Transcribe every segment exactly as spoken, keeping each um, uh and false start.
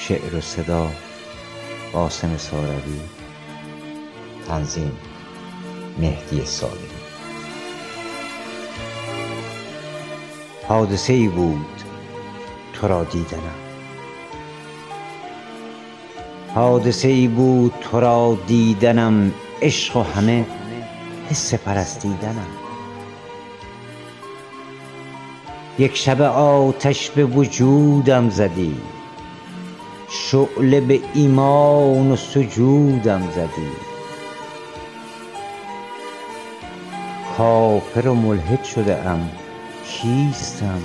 شعر و صدا قاسم ساروی، تنظیم مهدی صالحی. حادثه ای بود تو را دیدنم، حادثه ای بود تو را دیدنم، عشق و همه حس پرستیدنم. یک شب آتش به وجودم زدی، شعله به ایمان و سجودم زدی. کافر و ملحد شده ام کیستم،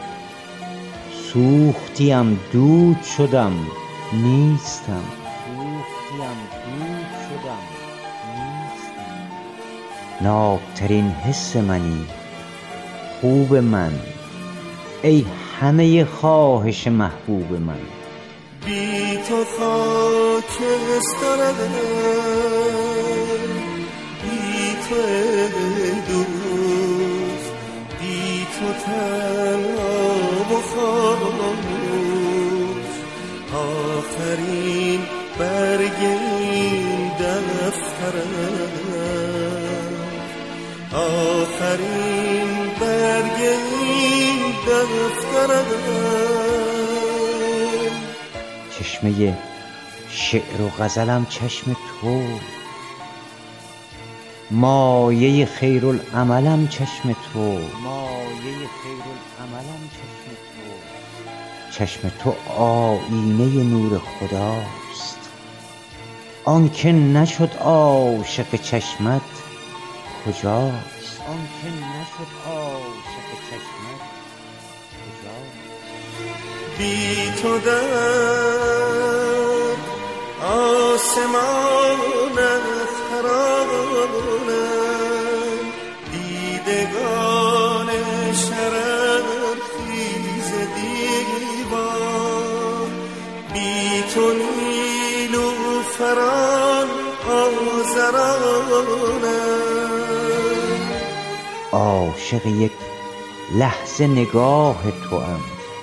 سوختیم دود شدم نیستم. سوختیم دود شدم نیستم. نابترین حس منی خوب من، ای همه خواهش محبوب من. بی تو خاکسترم، بی تو ای دوست، بی تو تنها و خاموش. آخرین برگ این دفترم، آخرین برگ این دفترم. چشمه شعر و غزلم چشم تو، مایه خیرالعملم چشم تو، مایه خیرالعملم چشم تو. چشم تو آیینه نور خداست، آن که نشد عاشق چشمت کجاست؟ آن که نشد عاشق چشمت کجاست؟ بی تو در آسمان خرابانم، دیدگان شرر خیز دیوان. بی تو نیلوفران آزرانم. عاشق یک لحظه نگاه توام،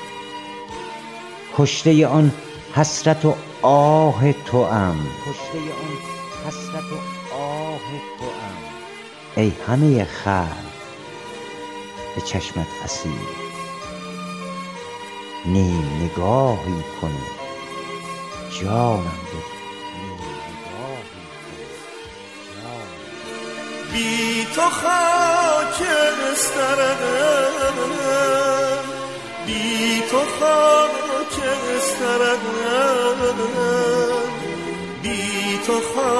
کشته آن حسرت و آه توام، کشته آن حسرت و آه توام. ای همه خلق به چشمت اسیر، نیم نگاهی کن و جانم بده. نیم نگاهی کن و جانم بده. بی تو خاکسترم، بی تو خاکسترم، بی تو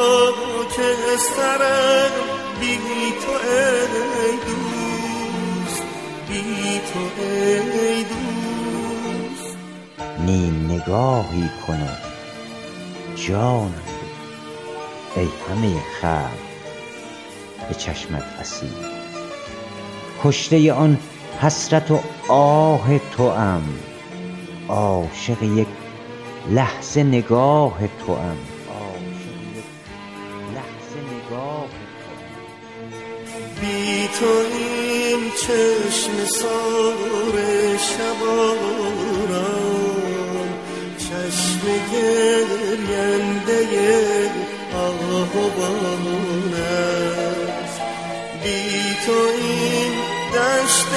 خاکسترم. بی تو ای دوست، بی تو ای دوست. نیم نگاهی کن و جانم بده. ای همه خلق به چشمت اسیر، کشته آن حسرت و آه توام. عاشق یک لحظه نگاه توام، عاشق یک لحظه نگاه توام. بی تو این چشم سار شباران، چشم گرینده آهوان است. بی تو این دشت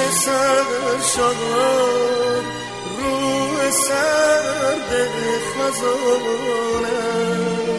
سرشار، روح سرد خزان است.